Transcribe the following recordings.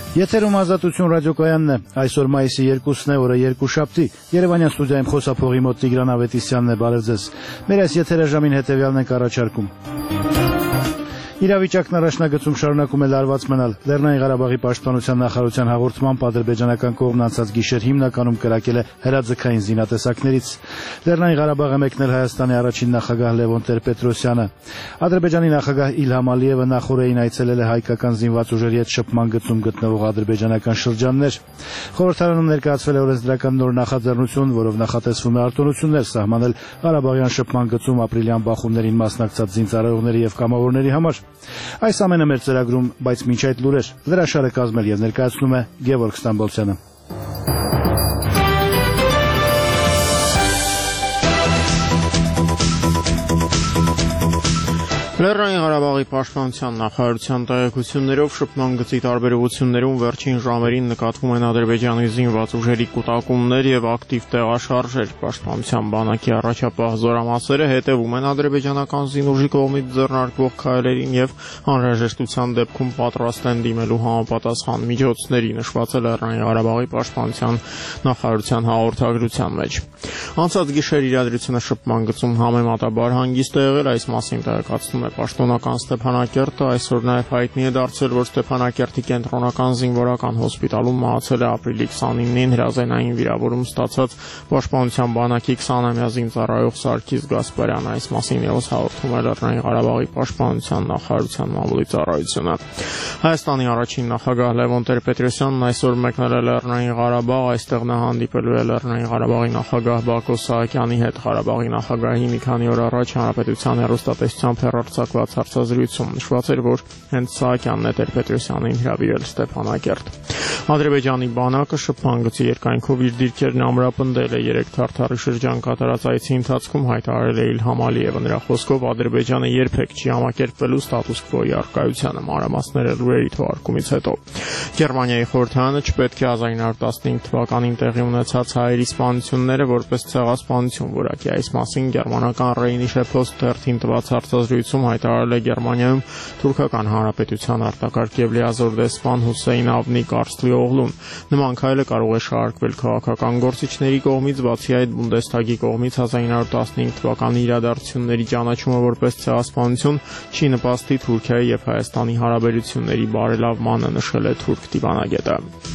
Եթերում Ազատություն ռադիոկայանն է, այսօր մայիսի 2-ն է, օրը երկուշաբթի, Երևանյան ստուդիայում խոսափողի մոտ Տիգրան Ավետիսյանն է, բարև ձեզ։ Մեր այս եթերաժամին հետևյալն ենք առաջարկում։ Իրավիճակն առաջնագծում շարունակում է լարված մնալ։ Լեռնային Ղարաբաղի պաշտպանության նախարարության հաղորդմամբ ադրբեջանական կողմն անցած գիշեր հիմնականում կրակել է հրաձգային զինատեսակներից։ Լեռնային Ղարաբաղը մեկնել Հայաստանի առաջին նախագահ Լևոն Տեր-Պետրոսյանը։ Ադրբեջանի նախագահ Իլհամ Ալիևը նախորդին այցելել է հայկական զինված ուժերի հետ շփման գծում գտնվող ադրբեջանական շրջաններ։ Խորհրդարանում ներկայացվել է օրենսդրական նոր նախաձեռնություն, որով նախատեսվում է արտոնություններ սահմանել Ղարաբաղյան շփման գծում ապրիլյան բախումներին մասնակցած զինծառայողների եւ կամավորների համար։ Այս ամենը մեր ծրագրում, բայց մինչ այդ լուրեր, լրաշարը կազմել եւ ներկայացնում է Գևորգ Ստամբոլցյանը։ Լեռնային Ղարաբաղի պաշտպանության նախարարության տեղեկություններով շփման գծի տարբերություններում վերջին ժամերին նկատվում են ադրբեջանի զինված ուժերի կուտակումներ եւ ակտիվ տեղաշարժեր։ Պաշտպանության բանակի առաջապահ զորամասերը հետևում են ադրբեջանական զինուժի կողմից ձեռնարկվող քայլերին եւ անհրաժեշտության դեպքում պատրաստ են դիմելու համապատասխան միջոցների, նշված է Լեռնային Ղարաբաղի պաշտպանության նախարարության հաղորդագրության մեջ։ Անցած գիշեր իրադրությունը շփման գծում համեմատաբար հանգիստ է եղել, այս մասին տեղեկացնում է Պաշտոնական Ստեփանակերտը, այսօր նաև հայտնի է դարձել, որ Ստեփանակերտի կենտրոնական զինվորական հոսպիտալում մահացել է ապրիլի 29-ին հրազենային վիրավորում ստացած Պաշտպանության բանակի 20-ամյա զինծառայող Սարգիս Գասպարյանը, այս մասին ևս հաղորդում է Լեռնային Ղարաբաղի պաշտպանության նախարարության մամուլի ծառայությունը։ Հայաստանի առաջին նախագահ Լևոն Տեր-Պետրոսյանն այսօր մեկնել է Լեռնային Ղարաբաղ, այստեղ նա հանդիպելու է Լեռնային Ղարաբաղի նախագահ Բակո Սահակյանի հետ։ Ղարաբաղի նախագահի մի քանի օր առաջ հանրապետության հեռուստատեսությամբ հեռարձակված հարցազրույցում նշված էր, որ հենց Սահակյանն է Տեր-Պետրոսյանին հրավիրել Ստեփանակերտ։ Ադրբեջանի բանակը շփման գծի երկայնքով իր դիրքերն ամրապնդել է 3 թարթարի շրջան կատարած այցի ընթացքում հայտարարել է Իլհամ Ալիևը։ Նրա խոսքով Ադրբեջանը երբեք չի համակերպվելու ստատուս քվոյի առկայությանը, մանրամասները լուրերի թողարկումից հետո։ Գերմանիայի խորհրդարանը չպետք է 1915 թվականին տեղի ունեցած հայերի սպանությունները որպես ցեղասպանություն որակի։ Այս մասին գերմանական Rheinische Post թերթին տված հարցազրույցում հայտարարել է Գերմանիայում Թուրքական Հանրապետության արտակարգ եւ լիազոր դեսպան Հուսեյն Ավնի Կարսլիօղլուն։ Նման քայլը կարող է շարարկվել քաղաքական գործիչների կողմից, բացի այդ Բունդեսթագի կողմից 1915 թվականի իրադարձությունների ճանաչումը որպես ցեղասպանություն չի նպաստի Թուրքիայի եւ Հայաստանի հարաբերությունների բարելավմանը, նշել է թուրք դիվանագետը։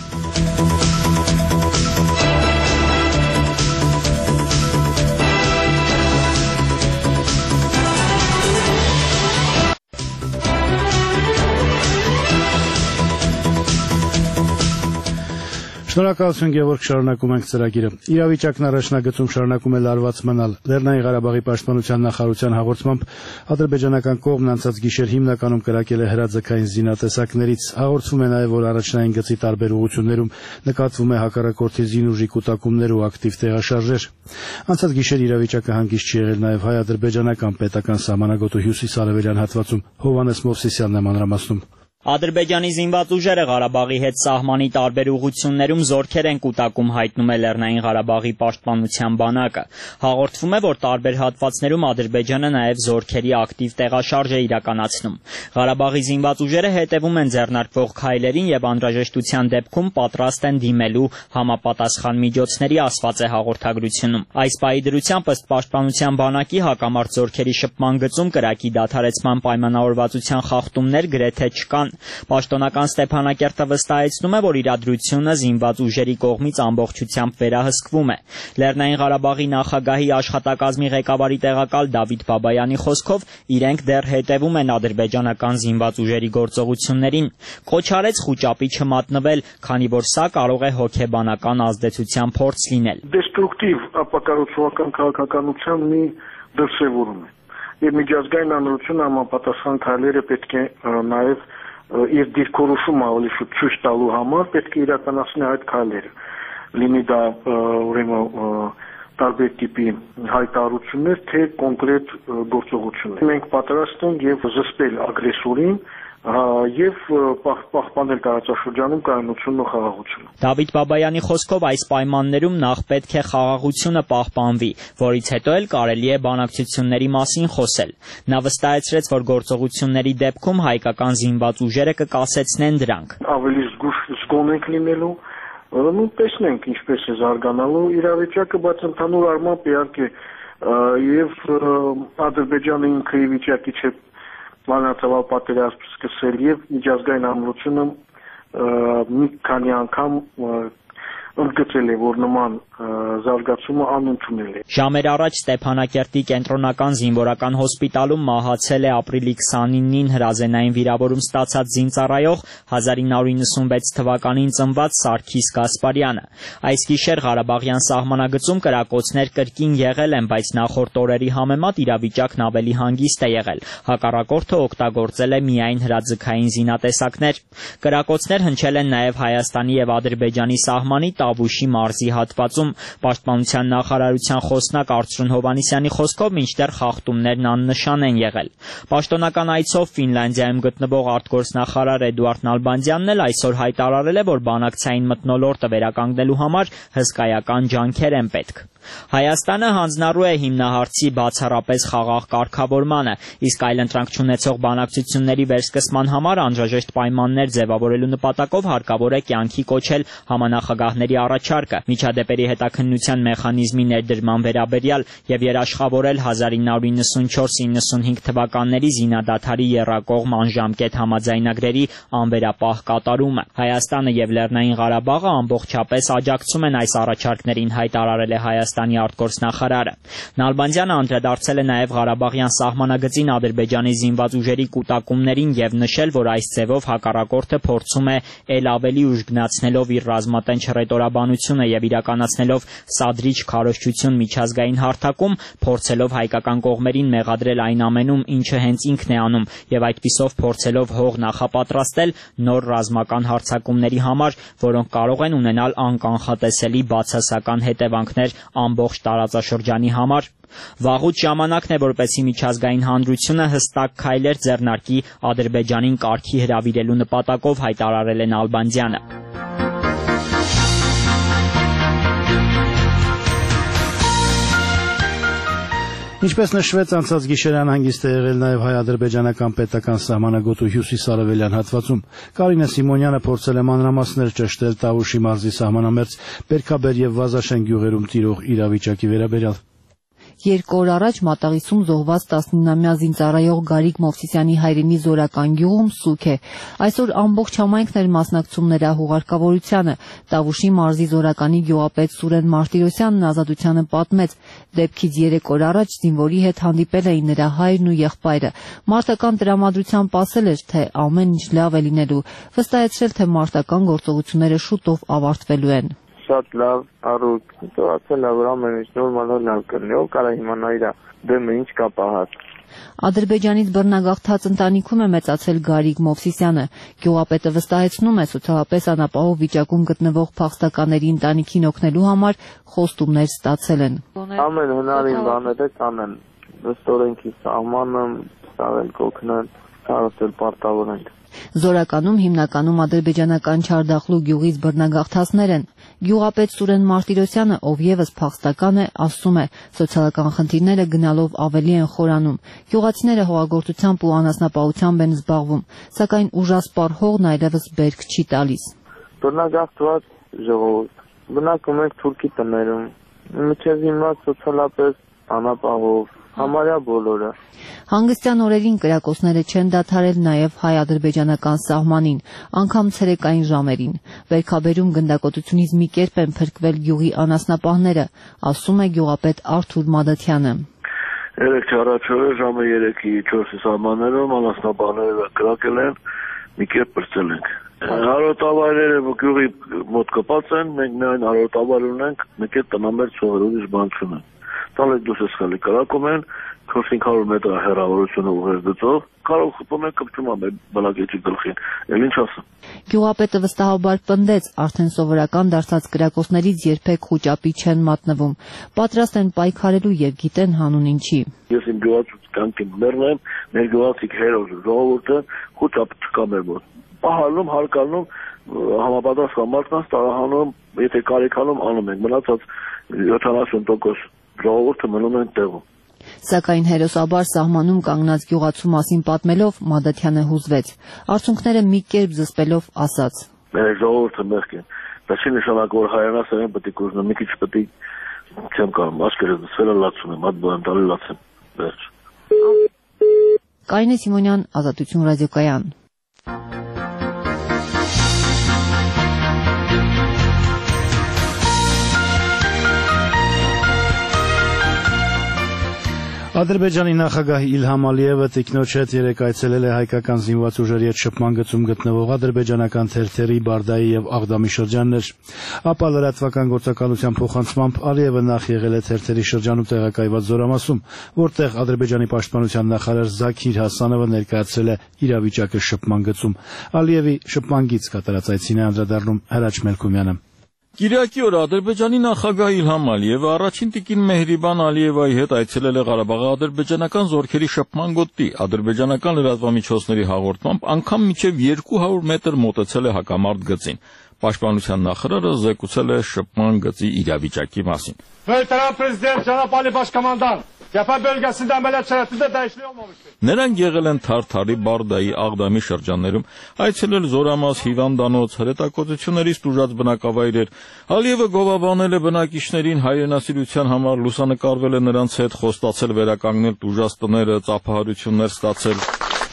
Շնորհակալություն Գևորգ, շարունակում ենք ծրագիրը։ Իրավիճակն առաջնագծում շարունակում է լարված մնալ։ Լեռնային Ղարաբաղի պաշտպանության նախարարության հաղորդմամբ ադրբեջանական կողմն անցած գիշեր հիմնականում կրակել է հրաձգային զինատեսակներից։ Հաղորդվում է նաև, որ առաջնային գծի տարբեր ուղղություններում նկատվում է հակառակորդի զինուժի կուտակումներ ու ակտիվ տեղաշարժեր։ Անցած գիշեր իրավիճակը հանգիստ չի եղել նաև հայ-ադրբեջանական պետական սահմանագոտու հյուսիս-արևելյան հատվածում։ Հովհաննես Մովսիսյանն է մանրամասնում։ Ադրբեջանի զինված ուժերը Ղարաբաղի հետ սահմանի տարբեր ուղղություններում զորքեր են կուտակում, հայտնում է Լեռնային Ղարաբաղի պաշտպանության բանակը։ Հաղորդվում է, որ տարբեր հատվածներում Ադրբեջանը նաև զորքերի ակտիվ տեղաշարժ է իրականացնում։ Ղարաբաղի զինված ուժերը հետևում են ձեռնարկվող քայլերին եւ անհրաժեշտության դեպքում պատրաստ են դիմելու համապատասխան միջոցների, ասված է հաղորդագրությունում։ Այս պահի դրությամբ ըստ պաշտպանության բանակի հակամարտ զորքերի շփման գծում կրակի դադարեցման պայմանավորվածության խախտումներ գրեթե չկան։ Պաշտոնական Ստեփանակերտը վստահեցնում է, որ իրադրությունը զինված ուժերի կողմից ամբողջությամբ վերահսկվում է։ Լեռնային Ղարաբաղի նախագահի աշխատակազմի ղեկավարի տեղակալ Դավիթ Բաբայանի խոսքով իրենք դեռ հետևում են ադրբեջանական զինված ուժերի գործողություններին։ Կոչ արեց խուճապի չմատնվել, քանի որ սա կարող է հոգեբանական ազդեցության փորձ լինել։ Դեստրուկտիվ ապակառուցողական քաղաքականության մի դրսևորում է։ Եվ միջազգային հանրությունը համապատասխան քայլերը պետք է նաև իր դիրքորոշումը ավելի շուտ ցույց տալու համար պետք է իրականացնի այդ քայլերը։ Լինի դա ուրեմն տարբեր տիպի հայտարարություններ, թե կոնկրետ գործողություններ։ Մենք պատրաստ ենք եւ զսպել ագրեսորին եւ պահպանել տարածաշրջանում կայունությունն ու խաղաղությունը։ Դավիթ Բաբայանի խոսքով այս պայմաններում նախ պետք է խաղաղությունը պահպանվի, որից հետո էլ կարելի է բանակցությունների մասին խոսել։ Նա վստահեցրեց, որ գործողությունների դեպքում հայկական զինված ուժերը կկասեցնեն դրանք։ Ավելի զգոն ենք լինելու, տեսնենք ինչպես է զարգանալու իրավիճակը, բայց ընդհանուր առմամբ իհարկե եւ Ադրբեջանը ինքը ի վիճակի չէ Մանրածավալ պատերազմ սկսել եւ միջազգային հանրությունը մի քանի անգամ ընդգծել է, որ նման զարգացումը անընդունել է։ Ժամեր առաջ Ստեփանակերտի կենտրոնական զինվորական հոսպիտալում մահացել է ապրիլի 29-ին հրազենային վիրավորում ստացած զինծառայող 1996 թվականին ծնված Սարգիս Գասպարյանը։ Այս գիշեր Ղարաբաղյան սահմանագծում կրակոցներ կրկին եղել են, բայց նախորդ օրերի համեմատ իրավիճակն ավելի հանգիստ է եղել։ Հակառակորդը օգտագործել է միայն հրաձգային զինատեսակներ։ Կրակոցներ հնչել են նաև Հայաստանի եւ Ադրբեջանի սահմանի Տավուշի մարզի հատվածում։ Պաշտպանության նախարարության խոսնակ Արծրուն Հովհաննիսյանի խոսքով մինչդեռ խախտումներն աննշան են եղել։ Պաշտոնական այցով Ֆինլանդիայում գտնվող արտգործնախարար Էդուարդ Նալբանդյանն էլ այսօր հայտարարել է, որ բանակցային մթնոլորտը վերականգնելու համար հսկայական ջանքեր են պետք։ Հայաստանը հանձնառու է հիմնահարցի բացառապես խաղաղ կարգավորմանը, իսկ այլընտրանք չունեցող բանակցությունների վերսկսման համար անհրաժեշտ պայմաններ ձևավորելու նպատակով հարկավոր է կյանքի կոչել համանախագահների առաջարկը, միջադեպերի հետաքննության մեխանիզմի ներդրման վերաբերյալ եւ երաշխավորել 1994-95 թվականների զինադադարի եռակողմ անժամկետ համաձայնագրերի անվերապահ կատարումը։ Հայաստանը եւ Լեռնային Ղարաբաղը ամբողջապես աջակցում են այս առաջարկներին, հայտարարել է Հայաստանի արտգործնախարարը։ Նալբանդյանը անդրադարձել է նաև Ղարաբաղյան սահմանագծին Ադրբեջանի զինված ուժերի կուտակումներին եւ նշել, որ այս ձևով հակառակորդը փորձում է ել ավելի ուժգնացնելով իր ռազմատենչ հռետորաբանությունը եւ իրականացնելով սադրիչ քարոզչություն միջազգային հարթակում, փորձելով հայկական կողմերին մեղադրել այն ամենում, ինչը հենց ինքն է անում, եւ այդպիսով փորձելով հող նախապատրաստել նոր ռազմական հարձակումների համար, որոնք կարող են ունենալ անկանխատեսելի բացասական հետևանքներ ամբողջ տարածաշրջանի համար։ Վաղուց ժամանակն է, որպեսզի միջազգային հանրությունը հստակ քայլեր ձեռնարկի Ադրբեջանին կարգի հրավիրելու նպատակով, հայտարարել է Նալբանդյանը։ Ինչպես նշվեց, անցած գիշերյան հանգիստ է եղել նաև հայ-ադրբեջանական պետական սահմանագոտու հյուսիս-արևելյան հատվածում։ Կարինե Սիմոնյանը փորձել է մանրամասներ ճշտել Տավուշի մարզի սահմանամերձ Բերքաբեր եւ Վազաշեն գյուղերում տիրող իրավիճակի վերաբերյալ։ Երկու օր առաջ Մատաղիսում զոհված 19-ամյա զինծառայող Գարիկ Մովսիսյանի հայրենի Զորական գյուղում սուք է։ Այսօր ամբողջ համայնքն էր մասնակցում նրա հուղարկավորությանը։ Տավուշի մարզի Զորականի գյուղապետ Սուրեն Մարտիրոսյանն Ազատությանը պատմեց. դեպքից 3 օր առաջ զինվորի հետ հանդիպել էին նրա հայրն ու եղբայրը։ Մարտական տրամադրությամբ ասել էր, թե ամեն ինչ լավ է լինելու, վստահեցրել, թե մարտական գործողությունները շուտով ավարտվելու են։ Շատ լավ առուտ ստացել է, որ ամեն ինչ նորմալ լավ կլինի, ով կարող իմանա իր դեմը ինչ կա պահած։ Ադրբեջանից բռնագաղթած ընտանիքում է մեծացել Գարիկ Մովսիսյանը։ Գյուղապետը վստահեցնում է, սոցիալապես անապահով վիճակում գտնվող փախստականների ընտանիքին օգնելու համար խոստումներ ստացել են։ Ամեն հնարին բաները կանեն, ըստ օրենքի սահմանը, ցավել կօգնեն, ցավել պարտավոր ենք։ Զորականում հիմնականում ադրբեջանական Չարդախլու գյուղից բռնագաղթածներ են։ Գյուղապետ Սուրեն Մարտիրոսյանը, ով եւս փախստական է, ասում է, սոցիալական խնդիրները գնալով ավելի են խորանում։ Գյուղացիները հողագործությամբ ու անասնապահությամբ են զբաղվում, սակայն ուժասպառ հողն այլևս բերք չի տալիս։ Բռնագաղթված ժողովուրդ, բնակում ենք թուրքի տներում, մինչև հիմա սոցիալապես անապահով, համարյա բոլորը։ Հանգստյան օրերին կրակոցները չեն դադարել նաև հայ-ադրբեջանական սահմանին, անգամ ցերեկային ժամերին։ Բերքաբերում գնդակոծությունից մի կերպ են փրկվել գյուղի անասնապահները, ասում է գյուղապետ Արթուր Մադաթյանը։ Երեք չառաջորը ժամը 3-ի 4-ի սահմաններում անասնապահները կրակել են, մի կերպ պրծել ենք։ Հարոտավայրերը գյուղի մոտ կպած են, մենք միայն հարոտավայր ունենք, մի կերպ տնամերձ ուրիշ բան չունենք։ տալեկ դուսս խալի կրակում են 400 մետր հեռավորությունը ուղեր գծով, կարող խփում են կպչում ամեն բնակիչի գլխին, էլ ինչ ասեմ։ Գյուղապետը վստահաբար պնդեց, արդեն սովորական դարձած կրակոցներից երբեք խուճապի չեն մատնվում, պատրաստ են պայքարելու եւ գիտեն հանուն ինչի։ Ես իմ գյուղացուց կանքին մերն եմ, մեր գյուղացիք հերոս ժողովուրդը խուճապ չկա մեր մոտ։ Պահալում, հարկանում, համապատասխան մարդկանց տարահանում, եթե կարիքանում անում ենք, մնացած 70% ժողովուրդը մնում են տեղում։ Սակայն հերոսաբար սահմանում կանգնած գյուղացու մասին պատմելով Մադաթյանը հուզվեց։ Արցունքները մի կերպ զսպելով ասաց. Մեր ժողովուրդը մեղք են։ Դա չի նշանակում, որ հայրենասերեն պետք է կուզնեմ, մի քիչ պետք է չեմ կարող, աշկերտը զսվելը լացում եմ, հատ բոյեմ տալի լացեմ, վերջ։ Կարինե Սիմոնյան, Ազատություն ռադիոկայան։ Ադրբեջանի նախագահ Իլհամ Ալիևը տիկնոջ հետ երեկ այցելել է հայկական զինված ուժերի հետ շփման գծում գտնվող ադրբեջանական Թերթերի, Բարդայի եւ Աղդամի շրջաններ։ Ապա լրատվական գործակալության փոխանցմամբ Ալիևը նախ եղել է Թերթերի շրջանում տեղակայված Զորամասում, որտեղ Ադրբեջանի պաշտպանության նախարար Զաքիր Հասանովը ներկայացրել է իրավիճակը շփման գծում։ Ալիևի շփման գիծ կատարած այցին է անդրադառնում Հրաչ Մելքումյանը։ Կիրակի օրը Ադրբեջանի նախագահ Իլհամ Ալիևը առաջին տիկին Մեհրիբան Ալիևայի հետ այցելել է Ղարաբաղի ադրբեջանական զորքերի շփման գոտի։ Ադրբեջանական լրատվամիջոցների հաղորդմամբ անգամ մինչև 200 մետր մոտեցել է հակամարտ գծին։ Պաշտպանության նախարարը զեկուցել է շփման գծի իրավիճակի մասին։ Veteran prezident Cenab Ali Başkomandan cephe bölgesinde ameliyat şeritinde değişiklik olmamıştır. Նրանք եղել են Թարթարի, Բարդայի, Աղդամի շրջաններում, այցելել Զորամաս, հիվանդանոց, հրետակոծություններից տուժած բնակավայրեր։ Ալիևը գովաբանել է բնակիչներին հայրենասիրության համար, լուսանկարվել է նրանց հետ, խոստացել վերականգնել տուժած տները, ծափահարություններ ստացել։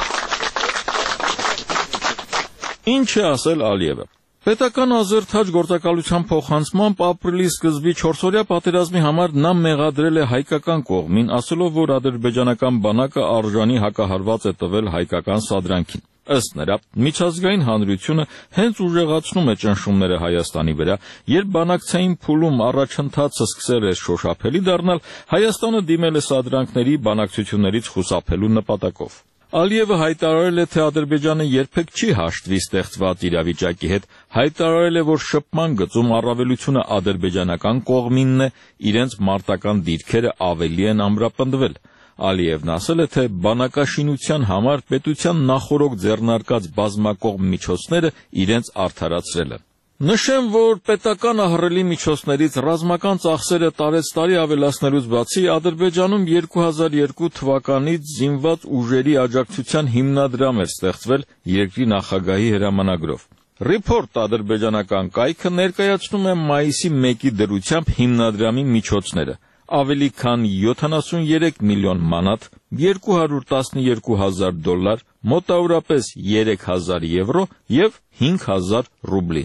Ինչ է ասել Ալիևը։ Պետական ազերթաջ գործակալության փոխանցմամբ ապրիլի սկզբի 4-օրյա պատերազմի համար նա մեղադրել է հայկական կողմին, ասելով, որ ադրբեջանական բանակը արժանի հակահարված է տվել հայկական սադրանքին։ Ըստ նրա, միջազգային հանրությունը հենց ուժեղացնում է ճնշումները Հայաստանի վրա, երբ բանակցային փուլում առաջընթացը սկսել է շոշափելի դառնալ, Հայաստանը դիմել է սադրանքների բանակցություններից խուսափելու նպատակով։ Ալիևը հայտարարել է, թե Ադրբեջանը երբեք չի հաշտվի ստեղծված իրավիճակի հետ, հայտարարել է, որ շփման գծում առավելությունը ադրբեջանական կողմինն է, իրենց մարտական դիրքերը ավելի են ամրապնդվել։ Ալիևն ասել է, թե բանակաշինության համար պետության նախօրոք ձեռնարկած բազմակողմ միջոցները իրենց արդարացրել են։ Նշեմ, որ պետական ահռելի միջոցներից ռազմական ծախսերը տարեցտարի ավելացնելուց բացի Ադրբեջանում 2002 թվականից զինված ուժերի աջակցության հիմնադրամ էր ստեղծվել երկրի նախագահի հրամանագրով։ Report ադրբեջանական կայքը ներկայացնում է մայիսի 1-ի դրությամբ հիմնադրամի միջոցները։ Ավելի քան 73 միլիոն մանատ, $212,000, մոտավորապես 3,000 եվրո և 5,000 ռուբլի։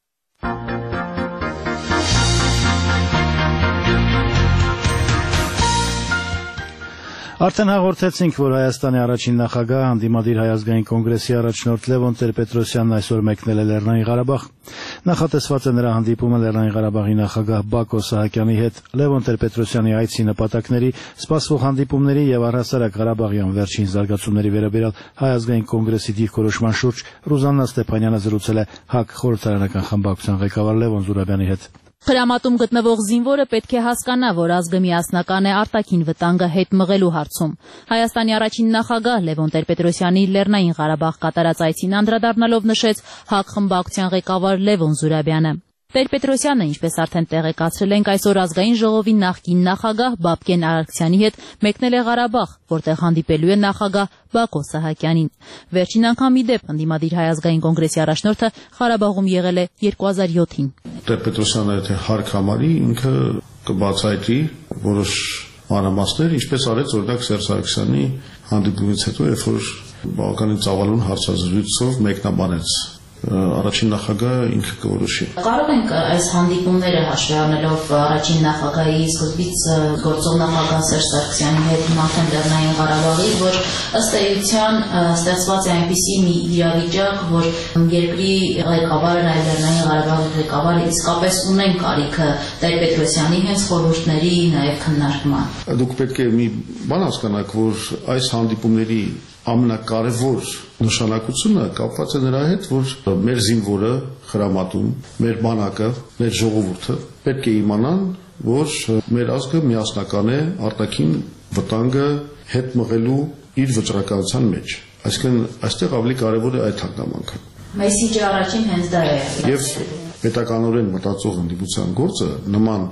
Արդեն հաղորդեցինք, որ Հայաստանի առաջին նախագահ հանդիմադիր Հայ ազգային կոնգրեսի առաջնորդ Լևոն Տեր-Պետրոսյանն այսօր մեկնել է Լեռնային Ղարաբաղ։ Նախատեսված է նրա հանդիպումը Լեռնային Ղարաբաղի նախագահ Բակո Սահակյանի հետ։ Լևոն Տեր-Պետրոսյանի այցի նպատակների, սպասվող հանդիպումների եւ առհասարակ Ղարաբաղյան վերջին զարգացումների վերաբերյալ Հայ ազգային կոնգրեսի դիրքորոշման շուրջ Ռուզաննա Ստեփանյանը զրուցել է ՀԱԿ խորհրդարանական խմբակցության ղեկավար Լևոն Զուրաբյանի հետ։ Խրամատում գտնվող զինվորը պետք է հասկանա, որ ազգը միասնական է արտաքին վտանգը հետ մղելու հարցում։ Հայաստանի առաջին նախագահ Լևոն Տեր-Պետրոսյանի Լեռնային Ղարաբաղ կատարած այցին անդրադառնալով նշեց ՀԱԿ խմբակցության ղեկավար Լևոն Զուրաբյանը։ Տեր-Պետրոսյանը, ինչպես արդեն տեղեկացրել ենք, այսօր ազգային ժողովի նախկին նախագահ Բաբկեն Արարքցյանի հետ մեկնել է Ղարաբաղ, որտեղ հանդիպելու է նախագահ Բակո Սահակյանին։ Վերջին անգամ ի դեպ ընդդիմադիր Հայ ազգային կոնգրեսի առաջնորդը Ղարաբաղում եղել է 2007-ին։ Տեր-Պետրոսյանը եթե հարկ համարի, ինքը կբացահայտի որոշ մանրամասներ, ինչպես արեց օրինակ Սերժ Սարգսյանի հանդիպումից հետո, երբ որ բավականին ծավալուն հարցազրույցով մեկնաբանեց առաջին նախագահը ինքը կորոշի։ Կարող ենք այս հանդիպումները հաշվի առնելով առաջին նախագահի սկզբից գործող նախագահ Սերժ Սարգսյանի հետ մարտեն Լեռնային Ղարաբաղի, որ ըստ էության ստեղծված է այնպիսի մի իրավիճակ, որ երկրի ղեկավարը, նաև Լեռնային Ղարաբաղի ղեկավարը իսկապես ունեն կարիքը Տեր-Պետրոսյանի հենց խորհուրդների նաև քննարկման։ Դուք պետք է մի բան հասկանաք, որ այս հանդիպումների ամենակարևոր նշանակությունը կապված է նրա հետ, որ մեր զինվորը խրամատում, մեր բանակը, մեր ժողովուրդը պետք է իմանան, որ մեր ազգը միասնական է արտաքին վտանգը հետ մղելու իր վճռականության մեջ։ Այսինքն այստեղ ավելի կարևոր է այդ հանգամանքը։ Մեսիջը առաջին հենց դա է։ Եվ պետականորեն մտածող ընդդիմության գործը նման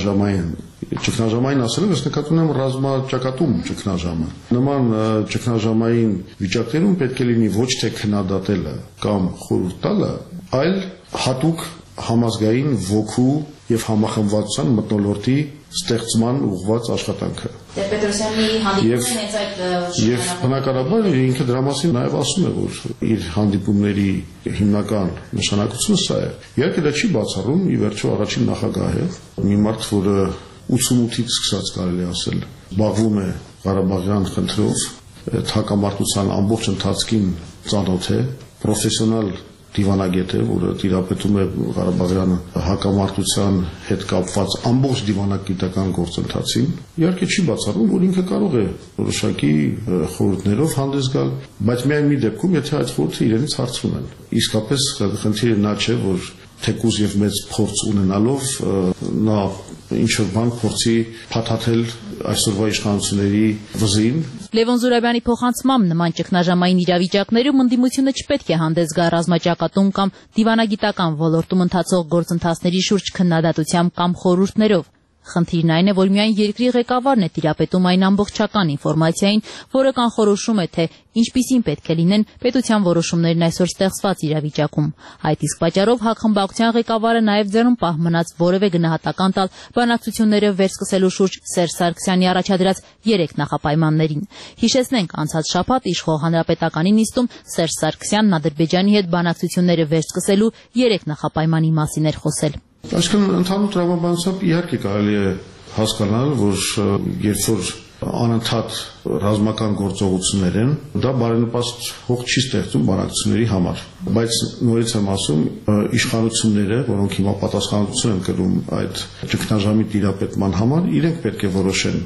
ճգնաժամային ասելով ես նկատում եմ ռազմաճակատում ճգնաժամը։ Նման ճգնաժամային վիճակներում պետք է լինի ոչ թե քննադատելը կամ խորհուրդ տալը, այլ հատուկ համազգային ոգու եւ համախմբվածության մթնոլորտի ստեղծման ուղղված աշխատանքը։ Տեր-Պետրոսյանի հանդիպումը հենց այդ Եվ բնականաբար ինքը դրա մասին նաև ասում է, որ իր հանդիպումների հիմնական նշանակությունը սա է։ Իհարկե դա չի բացառում ի վերջո առաջին նախագահ է, մի մարդ, որը 88-ից սկսած կարելի ասել զբաղվում է Ղարաբաղյան խնդրով, հակամարտության ամբողջ ընթացքին ծանոթ է, պրոֆեսիոնալ դիվանագետ է, որը տիրապետում է Ղարաբաղյան հակամարտության հետ կապված ամբողջ դիվանագիտական գործընթացին։ Իհարկե չի բացառում, որ ինքը կարող է որոշակի խորհուրդներով հանդես գալ, բայց միայն մի դեպքում, եթե այդ խորհուրդը իրենից հարցնում են։ Իսկապես խնդիրը նա չէ, որ թեկուզ եւ մեծ փորձ ունենալով նա ինչ-որ բան փորձի փաթաթել այսօրվա իշխանությունների վզին։ Լևոն Զուրաբյանի փոխանցմամբ նման ճգնաժամային իրավիճակներում ընդդիմությունը չպետք է հանդես գա ռազմաճակատում կամ դիվանագիտական ոլորտում ընթացող գործընթացների շուրջ քննադատությամբ կամ խորհուրդներով։ Խնդիրն այն է, որ միայն երկրի ղեկավարն է տիրապետում այն ամբողջական ինֆորմացիային, որը կանխորոշում է, թե ինչպիսին պետք է լինեն պետության որոշումներն այսօր ստեղծված իրավիճակում։ Այդ իսկ պատճառով հակխմբակցության ղեկավարը նաև ձեռնպահ մնաց որևէ գնահատական տալ բանակցությունները վերսկսելու շուրջ Սերժ Սարգսյանի առաջադրած 3 նախապայմաններին։ Հիշեցնենք, անցած շաբաթ իշխող Հանրապետականի նիստում Սերժ Սարգսյանն Ադրբեջանի հետ բանակցությունները վերսկսելու 3 նախապայմանի մասին էր խոսել։ Այսինքն ընդհանուր տրամաբանությամբ իհարկե կարելի է հասկանալ, որ երբ որ անընդհատ ռազմական գործողություններ են, դա բարենպաստ հող չի ստեղծում բանակցությունների համար։ Բայց նորից եմ ասում, իշխանությունները, որոնք հիմա պատասխանատվություն են կրում այդ ճգնաժամի տիրապետման համար, իրենք պետք է որոշեն։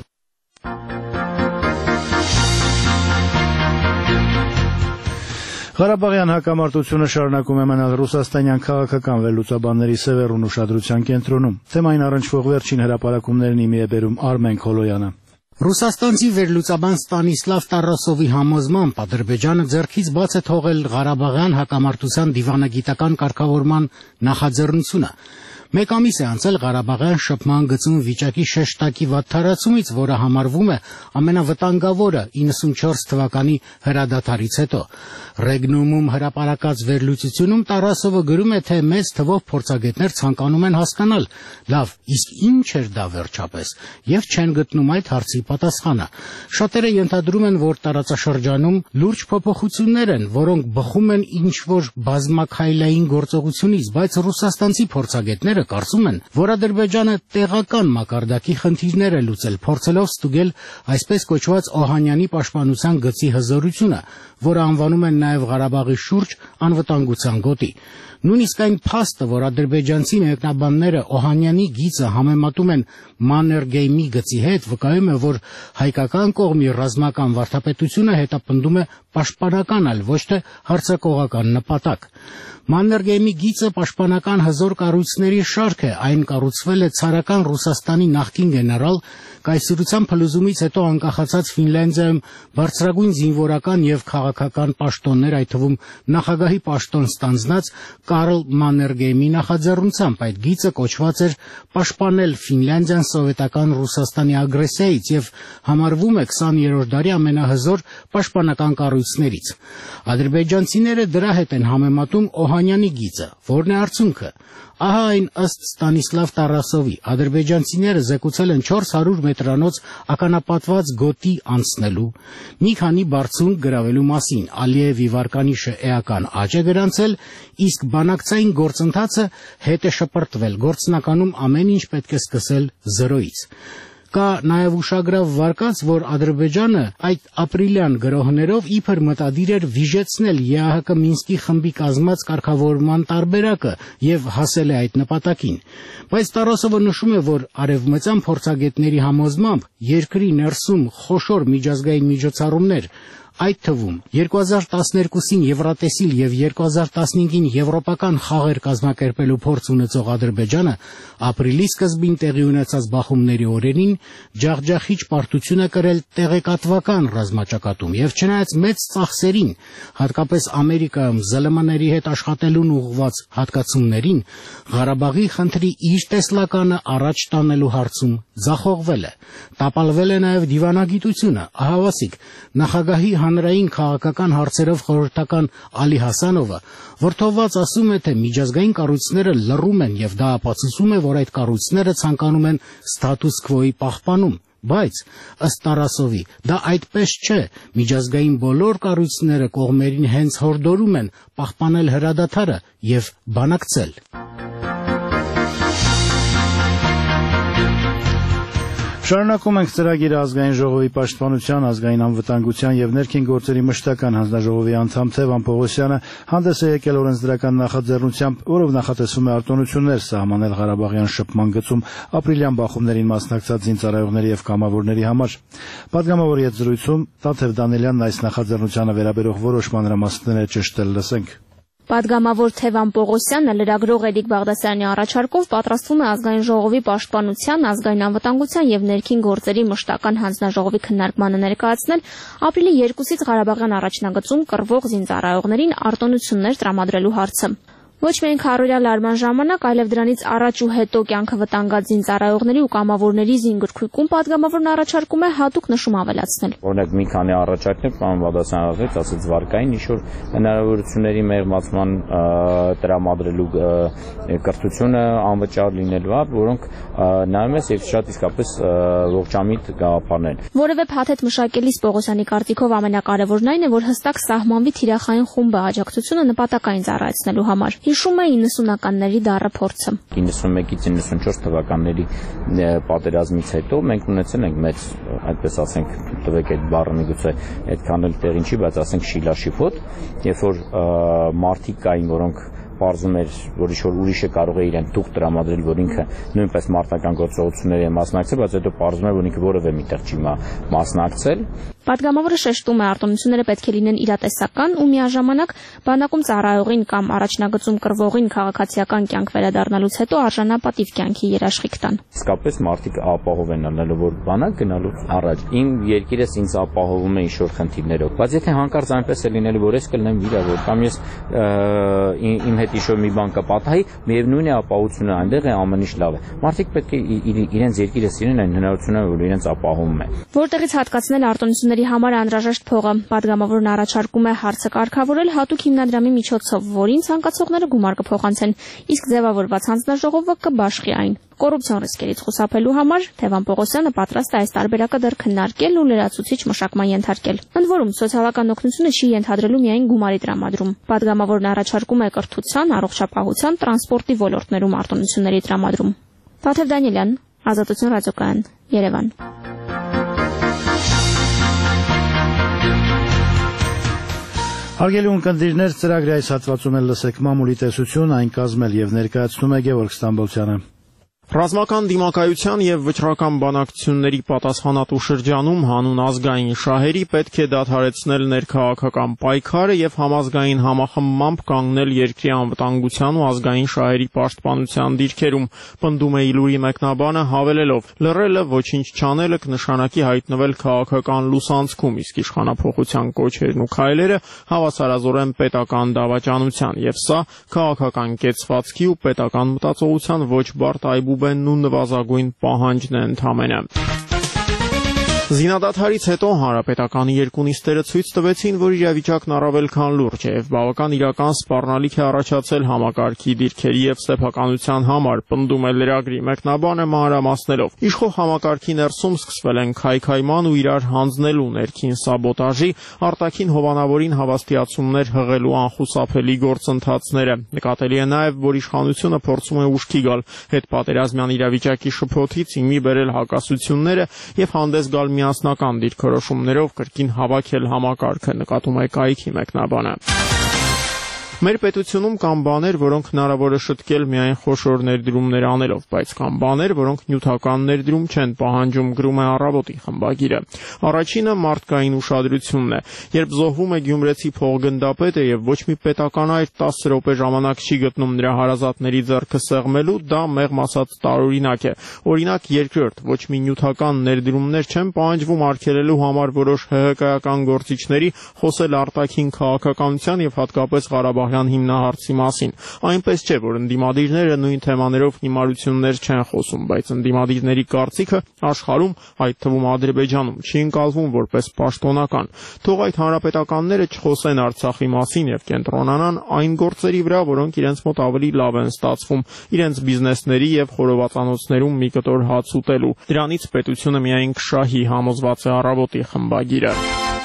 Ղարաբաղյան հակամարտությունը շարունակում է մնալ ռուսաստանյան քաղաքական վերլուծաբանների սևեռուն ուշադրության կենտրոնում։ Թեմային առնչվող վերջին հրապարակումներն իմի է բերում Արմեն Քոլոյանը։ Ռուսաստանցի վերլուծաբան Ստանիսլավ Տարասովի համոզմամբ Ադրբեջանը ձեռքից բաց է թողել Ղարաբաղյան հակամարտության դիվանագիտական կարգավորման նախաձեռնությունը։ Մեկ ամիս է անցել Ղարաբաղյան շփման գծում վիճակի շեշտակի վատթարացումից, որը համարվում է ամենավտանգավորը 94 թվականի հրադադարից հետո։ Ռեգնումում հրապարակած վերլուծությունում Տարասովը գրում է, թե մեծ թվով փորձագետներ ցանկանում են հասկանալ, լավ, իսկ ինչ էր դա վերջապես, եւ չեն գտնում այդ հարցի պատասխանը։ Շատերը ենթադրում են, որ տարածաշրջանում լուրջ փոփոխություններ են, որոնք բխում են ինչ-որ բազմաքայլային գործողությունից, բայց ռուսաստանցի փորձագետները կարծում են, որ Ադրբեջանը տեղական մակարդակի խնդիրներ է լուծել, փորձելով ստուգել այսպես կոչված Օհանյանի պաշտպանության գծի հզորությունը, որը անվանում են նաև Ղարաբաղի շուրջ անվտանգության գոտի։ Նույնիսկ այն փաստը, որ ադրբեջանցի մեկնաբանները Օհանյանի գիծը համեմատում են Մաններգեյմի գծի հետ, վկայում է, որ հայկական կողմի ռազմական վարդապետությունը հետապնդում է պաշտպանական, այլ ոչ թե հարձակողական նպատակ։ Մաններգեյմի գիծը պաշտպանական հզոր կառույցների շարք է, այն կառուցվել է ցարական Ռուսաստանի նախկին գեներալ կայսրության փլուզումից հետո անկախացած Ֆինլանդիայում բարձրագույն զինվորական եւ քաղաքական պաշտոններ, այդ թվում նախագահի պաշտոն ստանձնած Կարլ Մաններգեյմի նախաձեռնությամբ այդ գիծը կոչված էր պաշտպանել Ֆինլանդիան սովետական Ռուսաստանի ագրեսիայից եւ համարվում է 20-րդ դարի ամենահզոր պաշտպանական կառույցը կառույցներից։ Ադրբեջանցիները դրա հետ են համեմատում Օհանյանի գիծը, որն է արդյունքը։ Ահա այն ըստ Ստանիսլավ Տարասովի, ադրբեջանցիները զեկուցել են 400 մետրանոց ականապատված գոտի անցնելու, մի քանի բարձունք գրավելու մասին, Ալիևի վարկանիշը էական աճ է գրանցել, իսկ բանակցային գործընթացը հետ է շպրտվել, գործնականում ամեն ինչ պետք է սկսել 0-ից։ Կա նաև ուշագրավ վարկած, որ Ադրբեջանը այդ ապրիլյան գրոհներով իբր մտադիր էր վիժեցնել ԵԱՀԿ Մինսկի խմբի կազմած կարգավորման տարբերակը եւ հասել է այդ նպատակին։ Բայց Տարասովը նշում է, որ արևմտյան փորձագետների համոզմամբ երկրի ներսում խոշոր միջազգային միջոցառումներ, այդ թվում 2012-ին Եվրատեսիլ եւ 2015-ին եվրոպական խաղեր կազմակերպելու փորձ ունեցող Ադրբեջանը ապրիլի սկզբին տեղի ունեցած բախումների օրերին ջախջախիչ պարտություն է կրել տեղեկատվական ռազմաճակատում եւ չնայած մեծ ծախսերին, հատկապես Ամերիկայում ԶԼՄ-ների հետ աշխատելուն ուղղված հատկացումներին, Ղարաբաղի խնդրի իր տեսլականը առաջ տանելու հարցում ձախողվել է։ Տապալվել է նաեւ դիվանագիտությունը, ահավասիկ նախագահի հանրային քաղաքական հարցերով խորհրդական Ալի Հասանովը որդոված ասում է, թե միջազգային կառույցները լռում են եւ դա ապացուցում է, որ այդ կառույցները ցանկանում են ստատուս քվոյի պահպանում, բայց ըստ Տարասովի դա այդպես չէ, միջազգային բոլոր կառույցները կողմերին հենց հորդորում են պահպանել հրադադարը եւ բանակցել։ Շարունակում ենք ծրագիրը ազգային ժողովի պաշտպանության, ազգային անվտանգության եւ ներքին գործերի մշտական հանձնաժողովի անդամ Թևան Պողոսյանը հանդես է եկել օրենսդրական նախաձեռնությամբ, որով նախատեսվում է արտոնություններ սահմանել Ղարաբաղյան շփման գծում ապրիլյան բախումներին մասնակցած զինծառայողների եւ կամավորների համար։ Պատգամավորի հետ զրույցում Տաթև Դանիելյանն այս նախաձեռնությանը վերաբերող որոշ մանրամասներ է ճշտել, լսենք։ Պատգամավոր Թևան Պողոսյանը լրագրող Էդիկ Բաղդասարյանի առաջարկով պատրաստվում է ազգային ժողովի պաշտպանության, ազգային անվտանգության եւ ներքին գործերի մշտական հանձնաժողովի քննարկմանը ներկայացնել ապրիլի 2-ից Ղարաբաղյան առաջնագծում կռվող զինծառայողներին արտոնություններ տրամադրելու հարցը։ Ոչ միայն քարորյա լարման ժամանակ, այլև դրանից առաջ ու հետո կյանքը վտանգած զինծառայողների ու կամավորների զինգրքույկում պատգամավորն առաջարկում է հատուկ նշում ավելացնել։ Օրինակ մի քանի առաջարկներ պարոն Բաղդասարյանը ասեց, ասեց վարկային ինչ-որ հնարավորությունների մեղմացման տրամադրելու կրթությունը անվճար լինելու, որոնք նայում ես եւ շատ իսկապես ողջամիտ գաղափարներ։ Որևէ փաթեթ մշակելիս Պողոսյանի կարծիքով ամենակարևորն այն է, որ հստակ սահմանվի թիրախային խումբը աջակցությունը նպատակային ծառայեցնելու համար։ Հիշում է 90-ականների դառը փորձը։ 91-ից 94 թվականների պատերազմից հետո մենք ունեցել ենք մեծ, այդպես ասենք, տվեք այդ բառը միգուցե այդքան էլ տեղին չի, բայց ասենք շիլաշիփոտ, երբ որ մարդիկ կային, որոնք պարզում էր, որ ինչ-որ ուրիշը կարող է իրեն թուղթ տրամադրել, որ ինքը նույնպես մարտական գործողությունների է մասնակցել, բայց հետո պարզում է, որ ինքը որևէ միտեղ չի մասնակցել։ Պատգամավորը շեշտում է, արտոնությունները պետք է լինեն իրատեսական ու միաժամանակ բանակում ծառայողին կամ առաջնագծում կռվողին քաղաքացիական կյանք վերադառնալուց հետո արժանապատիվ կյանքի երաշխիք տան։ Իսկապես մարդիկ ապահով են անելու, որ բանակ գնալուց առաջ իմ երկիրս ինձ ապահովում է ինչ-որ խնդիրներով, բայց եթե հանկարծ այնպես է լինելու, որ ես կլինեմ վիրավոր կամ ես իմ հետ ինչ-որ մի բան կպատահի, միևնույն է ապահովությունը այնտեղ է, ամեն ինչ լավ է։ Մարդիկ պետք է իրենց երկիրը սիրեն այն հնարավորությունը, որ իրենց ապահովում է։ Որտեղից հատկացնել արտոնությունների համար անհրաժեշտ փողը, պատգամավորն առաջարկում է հարցը կարգավորել հատուկ հիմնադրամի միջոցով, որին ցանկացողները գումար կփոխանցեն, իսկ ձևավորված հանձնաժողովը կբաշխի այն։ Կոռուպցիոն ռիսկերից խուսափելու համար Թևան Պողոսյանը պատրաստ է այս տարբերակը դեռ քննարկել ու լրացուցիչ մշակման ենթարկել։ Ընդ որում, սոցիալական օգնությունը չի ենթադրելու միայն գումարի տրամադրում։ Պատգամավորն առաջարկում է կրթության, առողջապահության, տրանսպորտի ոլորտներում արտոնությունների տրամադրում։ Տաթև Դանիելյան, Ազատություն ռադիոկայան, Երևան։ Հարգելի ունկնդիրներ, ծրագրի այս հատվածում էլ լսեք մամուլի տեսություն, այն կազմել եւ ներկայացնում է Գևորգ Ստամբոլցյանը։ Ռազմական դիմակայության եւ վճռական բանակցությունների պատասխանատու շրջանում հանուն ազգային շահերի պետք է դադարեցնել ներքաղաքական պայքարը եւ համազգային համախմբմամբ կանգնել երկրի անվտանգության ու ազգային շահերի պաշտպանության դիրքերում, պնդում է Իլուրի մեկնաբանը հավելելով. լռելը ոչինչ չանելը կնշանակի հայտնվել քաղաքական լուսանցքում, իսկ իշխանափոխության կոչերն ու քայլերը հավասարազորեն պետական դավաճանության, եւ սա քաղաքական կեցվածքի ու պետական մտածողության ոչ բարդ այբուբենն ու նվազագույն պահանջն է ընդամենը։ Զինադադարից հետո հանրապետականի երկու նիստերը ցույց տվեցին, որ իրավիճակն առավել քան լուրջ է եւ բավական իրական սպառնալիք է առաջացել համակարգի դիրքերի եւ սեփականության համար, պնդում է լրագրի մեկնաբանը մանրամասներով։ Իշխող համակարգի ներսում սկսվել են քայքայման ու իրար հանձնելու ներքին սաբոտաժի, արտաքին հովանավորին հավաստիացումներ հղելու անխուսափելի գործընթացները։ Նկատելի է նաեւ, որ իշխանությունը փորձում է ուշքի գալ հետպատերազմյան իրավիճակի շփոթից իմի բերել հակասությունները եւ հանդես գալ միասնական դիրքորոշումներով կրկին հավաքել համակարգը, նկատում է կայքի մեկնաբանը։ Մեր պետությունում կան բաներ, որոնք հնարավոր է շտկել միայն խոշոր ներդրումներ անելով, բայց կան բաներ, որոնք նյութական ներդրում չեն պահանջում, գրում է Առավոտի խմբագիրը։ Առաջինը մարդկային ուշադրությունն է։ Երբ զոհվում է գյումրեցի փողգնդապետը եւ ոչ մի պետական այր 10 րոպե ժամանակ չի գտնում նրա հարազատների ձեռքը սեղմելու, դա մեղմ ասած տարօրինակ է։ Օրինակ երկրորդ, ոչ մի նյութական ներդրումներ չեն պահանջվում արգելելու համար որոշ ՀՀԿ-ական գործիչների խոսել արտաքին քաղաքականության եւ հատկապես Ղարաբաղյան հիմնահարցի մասին։ Այնպես չէ, որ ընդդիմադիրները նույն թեմաներով հիմարություններ չեն խոսում, բայց ընդդիմադիրների կարծիքը աշխարհում, այդ թվում Ադրբեջանում, չի ընկալվում որպես պաշտոնական։ Թող այդ հանրապետականները չխոսեն Արցախի մասին եւ կենտրոնանան այն գործերի վրա, որոնք իրենց մոտ ավելի լավ են ստացվում, իրենց բիզնեսների եւ խորովածանոցներում մի կտոր հաց ուտելու։ Դրանից պետությունը միայն կշահի, համոզված է Առավոտի խմբագիրը։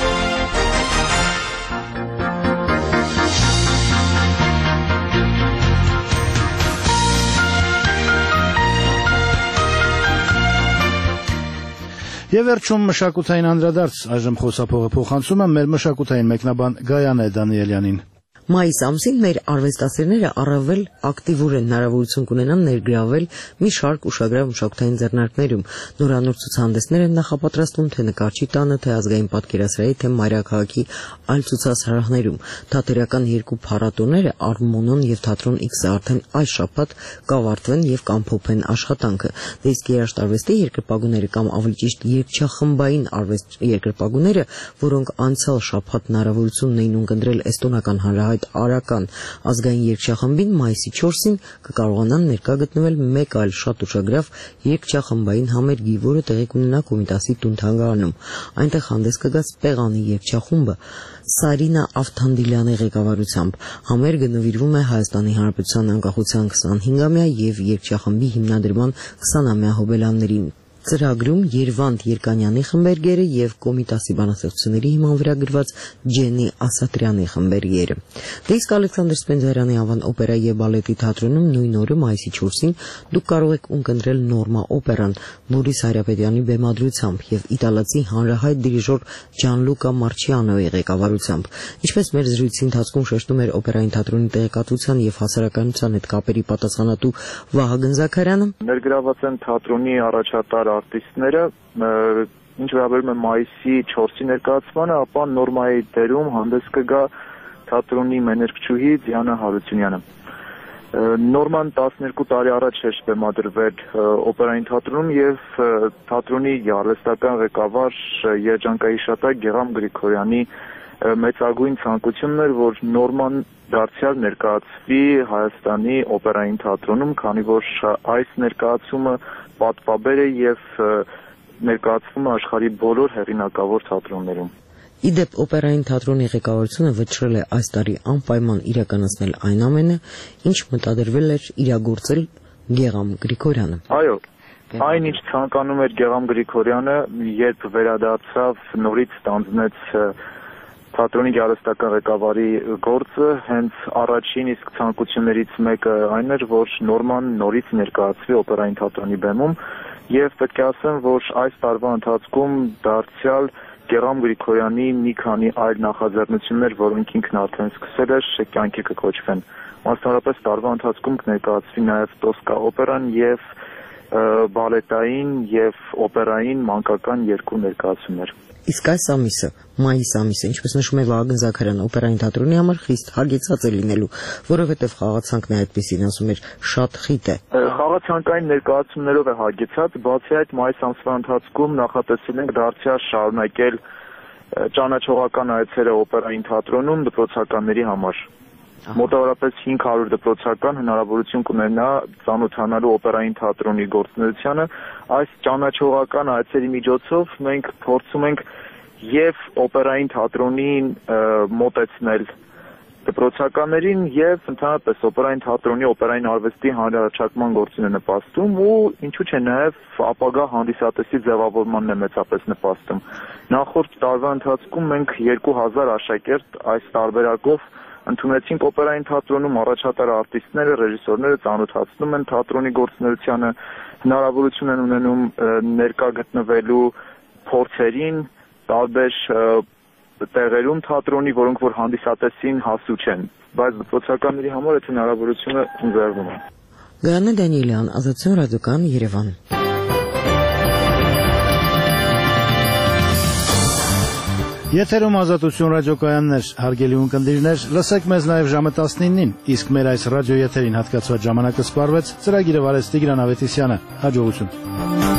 Եվ վերջում մշակութային անդրադարձ, այժմ խոսափողը փոխանցում եմ մեր մշակութային մեկնաբան Գայանե Դանիելյանին։ Մայիս ամսին մեր արվեստասերները առավել ակտիվորեն հնարավորություն կունենան ներգրավել մի շարք ուշագրավ մշակութային ձեռնարկներում։ Նորանոր ցուցահանդեսներ են նախապատրաստվում թե նկարչի տանը, թե ազգային պատկերասրահի, թե մայրաքաղաքի այլ ցուցասրահներում։ Թատերական երկու փառատոները Արմոնոն եւ Թատրոն X-ը արդեն այս շաբաթ կավարտվեն եւ կամփոփեն աշխատանքը։ Իսկ երաժշտարվեստի երկրպագուները կամ ավելի ճիշտ երգչախմբային արվեստ երկրպագուները, որոնք անցյալ շաբաթ հնարավորություն ունեին ունկնդրել էստոնական հանրահայտ Արական ազգային երգչախմբին մայիսի 4-ին կկարողանան ներկա գտնվել մեկ այլ շատ ուշագրավ երգչախմբային համերգի, որը տեղի կունենա Կոմիտասի տուն-թանգարանում։ Այնտեղ հանդես կգա Սպեղանի երգչախումբը Սարինա Ավթանդիլյանի ղեկավարությամբ։ Համերգը նվիրվում է Հայաստանի Հանրապետության անկախության 25-ամյա եւ երգչախմբի հիմնադրման 20-ամյա հոբելյաններին։ Ծրագրում Երվանդ Երկանյանի խմբերգերը եւ Կոմիտասի բանաստեղծությունների հիման վրա գրված Ջենի Ասատրյանի խմբերգերը։ Դե իսկ Ալեքսանդր Սպենդիարյանի անվան օպերայի եւ բալետի թատրոնում նույն օրը մայիսի 4-ին դուք կարող եք ունկնդրել Նորմա օպերան Բորիս Հայրապետյանի բեմադրությամբ եւ իտալացի հանրահայտ դիրիժոր Ջանլուկա Մարչիանոյի ղեկավարությամբ։ Ինչպես մեր զրույցի ընթացքում շեշտում էր օպերային թատրոնի տեղեկատվության եւ հասարակայնության հետ կապերի պատասխանատու Վահագն Զաքարյանը, ներգրաված են թատրոնի առաջատար արտիստները, ինչ վերաբերում է մայիսի 4-ի ներկայացմանը, ապա Նորմայի դերում հանդես կգա թատրոնի մեներկչուհի Դիանա Հարությունյանը։ Նորման 12 տարի առաջ էր բեմադրվել օպերային թատրոնում եւ թատրոնի արվեստական ղեկավար երջանկահիշատակ Գեղամ Գրիգորյանի մեծագույն ցանկությունն էր, որ Նորման դարձյալ ներկայացվի Հայաստանի օպերային թատրոնում, քանի որ այս ներկայացումը պատվաբեր է եւ ներկայացվում է աշխարհի բոլոր հեղինակավոր թատրոններում։ Իդեպ օպերային թատրոնի ղեկավարությունը վճռել է այս տարի անպայման իրականացնել այն ամենը, ինչ մտադրվել էր իրագործել Գեղամ Գրիգորյանը։ Այո, այն ինչ ցանկանում էր Գեղամ Գրիգորյանը, երբ վերադարձավ, նորից ստանձնեց թատրոնի գեղարվեստական ղեկավարի գործը, հենց առաջին իսկ ցանկություններից մեկը այն էր, որ Նորման նորից ներկայացվի օպերային թատրոնի բեմում, եւ պետք է ասեմ, որ այս տարվա ընթացքում դարձյալ Գեղամ Գրիգորյանի մի քանի այլ նախաձեռնություններ, որոնք ինքն արդեն սկսել էր, կյանքի կկոչվեն։ Մասնավորապես տարվա ընթացքում կներկայացվի նաև Տոսկա օպերան եւ բալետային եւ օպերային մանկական երկու ներկայացումներ։ Իսկ այս ամիսը, մայիս ամիսը, ինչպես նշում է Վահագն Զաքարյանը, օպերային թատրոնի համար խիստ հագեցած է լինելու, որովհետև խաղացանկն է այդպեսին, ասում էր, շատ խիտ է։ Խաղացանկային ներկայացումներով է հագեցած, բացի այդ մայիս ամսվա ընթացքում նախատեսել ենք դարձյալ շարունակել ճանաչողական այցերը օպերային թատրոնում դպրոցականների համար։ Մոտավորապես 500 դպրոցական հնարավորություն կունենա ծանոթանալու օպերային թատրոնի գործունեությանը։ Այս ճանաչողական այցերի միջոցով մենք փորձում ենք եւ օպերային թատրոնին մոտեցնել դպրոցականներին եւ ընդհանրապես օպերային թատրոնի օպերային արվեստի հանրահռչակման գործին է նպաստում ու ինչու՞ չէ նաեւ ապագա հանդիսատեսի ձևավորմանն է մեծապես նպաստում։ Նախորդ տարվա ընթացքում մենք 2000 աշակերտ այս տարբերակով ընդունեցինք օպերային թատրոնում, առաջատար արտիստները, ռեժիսորները ծանոթացնում են թատրոնի գործունեությանը, հնարավորություն են ունենում ներկա գտնվելու փորձերին, տարբեր տեղերում թատրոնի, որոնք որ հանդիսատեսին հասու չեն, բայց դպրոցականների համար այդ հնարավորությունը ընձեռվում է։ Գայանե Դանիելյան, Ազատություն ռադիոկայան, Երևան։ Եթերում Ազատություն ռադիոկայաններ, հարգելի ունկնդիրներ, լսեք մեզ նաև ժամը 19-ին, իսկ մեր այս ռադիոեթերին հատկացված ժամանակը սպառվեց, ծրագիրը վարեց Տիգրան Ավետիսյանը, հաջողություն։